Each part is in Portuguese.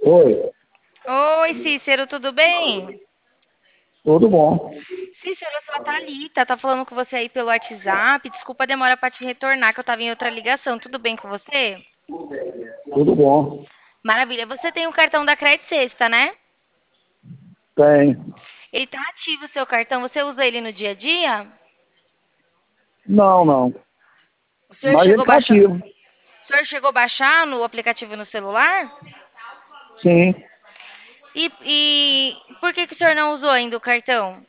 Oi, Oi, Cícero, tudo bem? tudo bom? Cícero, eu sou a Thalita, tá falando com você aí pelo WhatsApp. Desculpa a demora pra te retornar, que eu tava em outra ligação. Tudo bem com você? Tudo bom. Maravilha. Você tem o cartão da Credit Sexta, né? Tem. Ele tá ativo o seu cartão, você usa ele no dia a dia? Não, não. O senhor Mas ele chegou a está baixar, ativo. o senhor chegou a baixar no aplicativo no celular? Sim. E por que que o senhor não usou ainda o cartão?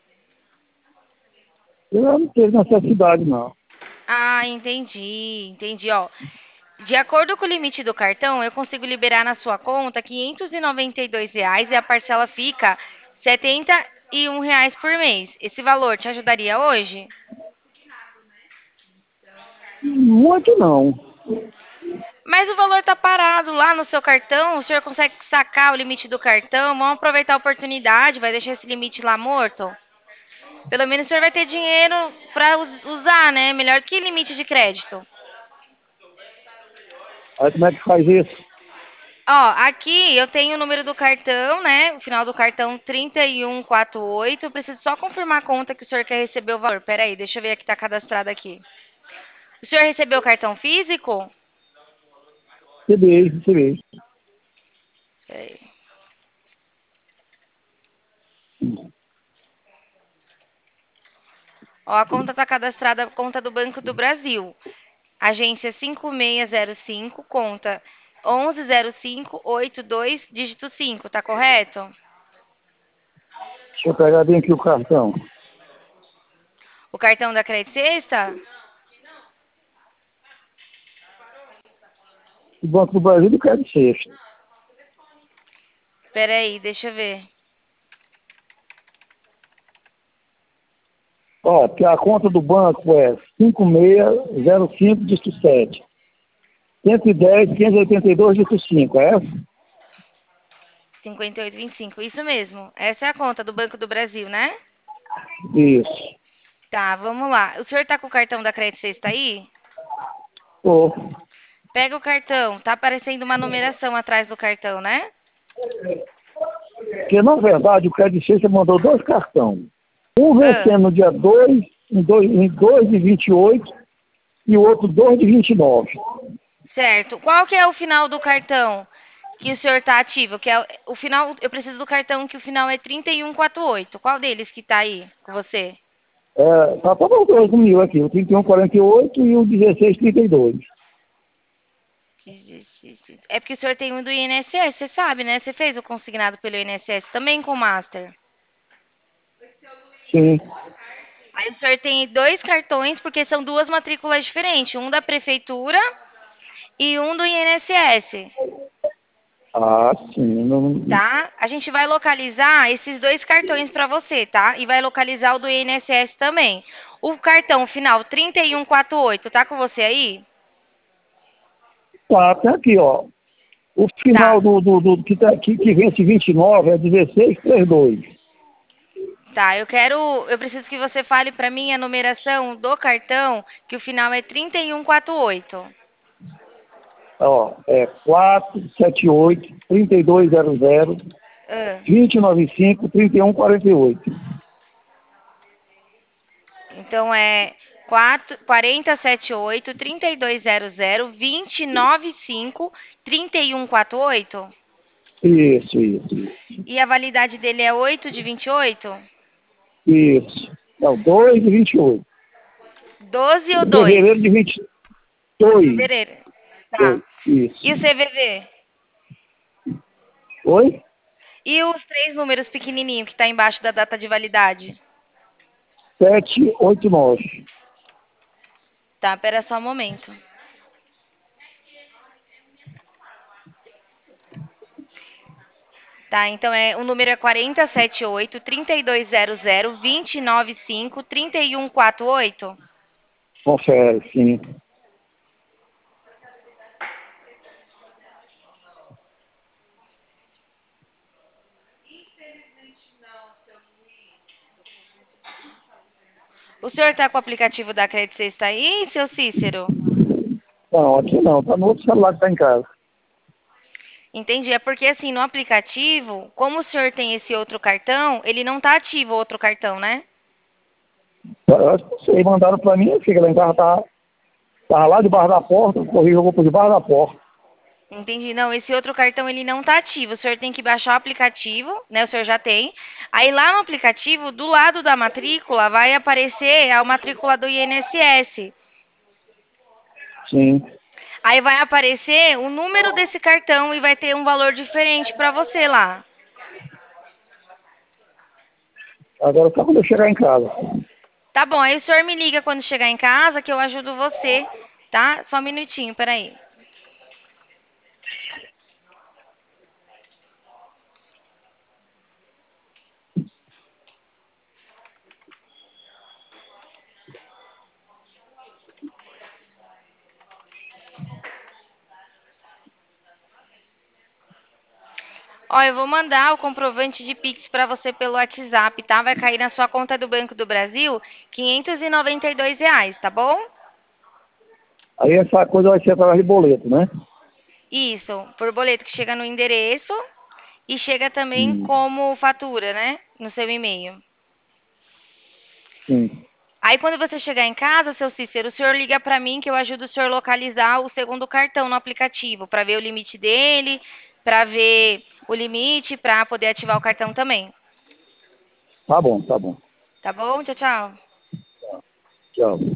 Eu não teve necessidade, não. Ah, entendi, ó. De acordo com o limite do cartão, eu consigo liberar na sua conta R$ 592 e a parcela fica R$ 71 por mês. Esse valor te ajudaria hoje? Muito não. Mas o valor está parado lá no seu cartão, o senhor consegue sacar o limite do cartão, vamos aproveitar a oportunidade, vai deixar esse limite lá morto? Pelo menos o senhor vai ter dinheiro para usar, né? Melhor que limite de crédito. Aí como é que faz isso? Ó, aqui eu tenho o número do cartão, né? O final do cartão 3148. Eu preciso só confirmar a conta que o senhor quer receber o valor. Peraí, deixa eu ver aqui, tá cadastrado aqui. O senhor recebeu o cartão físico? Recebi. Peraí. Ó, a conta tá cadastrada, a conta do Banco do Brasil. Agência 5605, conta 110582, dígito 5, tá correto? Deixa eu pegar bem aqui o cartão. O cartão da Credit Sexta? O Banco do Brasil do Crédito Sexta. Peraí, deixa eu ver. Ó, porque a conta do banco é 5605 dígito 7. 110, 582 dígito 5, é essa? 5825, isso mesmo. Essa é a conta do Banco do Brasil, né? Isso. Tá, vamos lá. O senhor tá com o cartão da Credit Sexta aí? Pô, Pega o cartão. Tá aparecendo uma numeração atrás do cartão, né? porque na verdade o Crédito Sexta mandou dois cartões. Um Ah, vencendo no dia 2 em 2 de 28 e o outro 2 de 29. certo. Qual que é o final do cartão que o senhor tá ativo? Que é o final, eu preciso do cartão que o final é 3148. Qual deles que tá aí com você? É, tá todos os dois comigo aqui, o 3148 e o 1632. É porque o senhor tem um do INSS, você sabe, né? Você fez o consignado pelo INSS também com o Master. Sim. Aí o senhor tem dois cartões, porque são duas matrículas diferentes, um da prefeitura e um do INSS, Ah, sim. Não, tá? A gente vai localizar esses dois cartões para você, tá? E vai localizar o do INSS também. O cartão final 3148, tá com você aí? tá, tem aqui, ó. O final Tá, que vence 29 é 1632. tá. Eu preciso que você fale para mim a numeração do cartão, que o final é 3148. Ó, é 478 3200 Ah, 295 3148. então é 4078 3200 295 3148. Isso. E a validade dele é 8 de 28? Isso. É o 2 de 28. 12 ou 2? Fevereiro de 22. Fevereiro. Tá. Isso. E o CVV? Oi? E os três números pequenininhos que tá embaixo da data de validade? 789. Tá, pera só um momento. Tá, então o número é 4078 3200 295 3148. Confere, sim. O senhor tá com o aplicativo da Credit Sexta aí, seu Cícero? Não, aqui não. Tá no outro celular que tá em casa. Entendi. É porque assim, no aplicativo, como o senhor tem esse outro cartão, ele não tá ativo o outro cartão, né? Eu acho que não sei, mandaram pra mim, fica lá em casa, tava lá debaixo da porta, o correio jogou por debaixo da porta. Entendi. Não, esse outro cartão ele não tá ativo. O senhor tem que baixar o aplicativo, né? O senhor já tem. Aí lá no aplicativo, do lado da matrícula, vai aparecer a matrícula do INSS. Sim. Aí vai aparecer o número desse cartão e vai ter um valor diferente para você lá. Agora só quando eu chegar em casa. Tá bom, aí o senhor me liga quando chegar em casa que eu ajudo você, tá? Só um minutinho, peraí. Ó, eu vou mandar o comprovante de Pix para você pelo WhatsApp, tá? Vai cair na sua conta do Banco do Brasil R$ 592, tá bom? Aí essa coisa vai ser através de boleto, né? Isso, por boleto que chega no endereço e chega também Hum, como fatura, né? No seu e-mail. sim. Aí quando você chegar em casa, seu Cícero, o senhor liga para mim que eu ajudo o senhor a localizar o segundo cartão no aplicativo, para ver o limite dele, para ver o limite, para poder ativar o cartão também. Tá bom, tá bom. Tá bom? Tchau, tchau. Tchau.